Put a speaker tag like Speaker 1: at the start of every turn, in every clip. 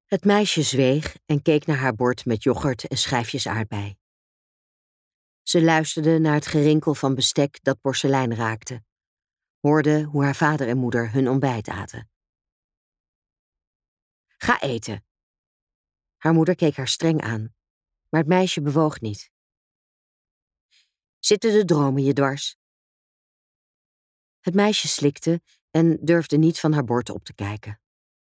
Speaker 1: Het meisje zweeg en keek naar haar bord met yoghurt en schijfjes aardbei. Ze luisterde naar het gerinkel van bestek dat porselein raakte, hoorde hoe haar vader en moeder hun ontbijt aten. Ga eten. Haar moeder keek haar streng aan, maar het meisje bewoog niet. Zitten de dromen je dwars? Het meisje slikte en durfde niet van haar bord op te kijken.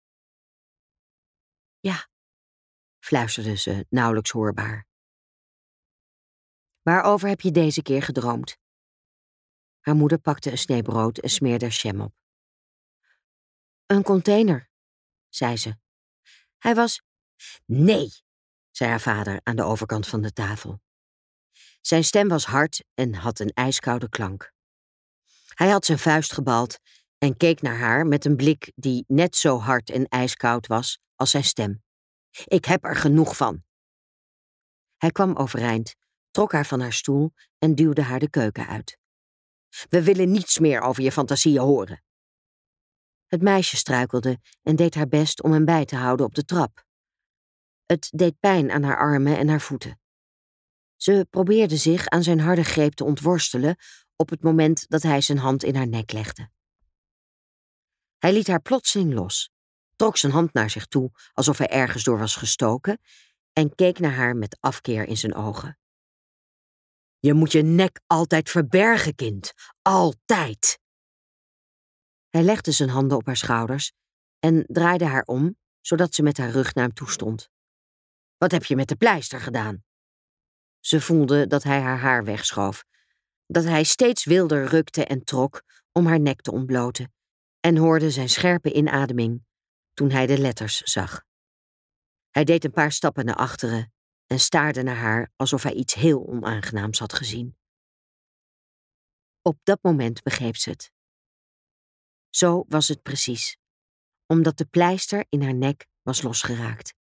Speaker 1: Ja, fluisterde ze, nauwelijks hoorbaar. Waarover heb je deze keer gedroomd? Haar moeder pakte een snee brood en smeerde er jam op. Een container, zei ze. Hij was... Nee, zei haar vader aan de overkant van de tafel. Zijn stem was hard en had een ijskoude klank. Hij had zijn vuist gebald en keek naar haar met een blik die net zo hard en ijskoud was als zijn stem. Ik heb er genoeg van. Hij kwam overeind, trok haar van haar stoel en duwde haar de keuken uit. We willen niets meer over je fantasieën horen. Het meisje struikelde en deed haar best om hem bij te houden op de trap. Het deed pijn aan haar armen en haar voeten. Ze probeerde zich aan zijn harde greep te ontworstelen op het moment dat hij zijn hand in haar nek legde. Hij liet haar plotseling los, trok zijn hand naar zich toe alsof hij ergens door was gestoken en keek naar haar met afkeer in zijn ogen. Je moet je nek altijd verbergen, kind. Altijd. Hij legde zijn handen op haar schouders en draaide haar om, zodat ze met haar rug naar hem toe stond. Wat heb je met de pleister gedaan? Ze voelde dat hij haar haar wegschoof, dat hij steeds wilder rukte en trok om haar nek te ontbloten, en hoorde zijn scherpe inademing toen hij de letters zag. Hij deed een paar stappen naar achteren en staarde naar haar alsof hij iets heel onaangenaams had gezien. Op dat moment begreep ze het. Zo was het precies, omdat de pleister in haar nek was losgeraakt.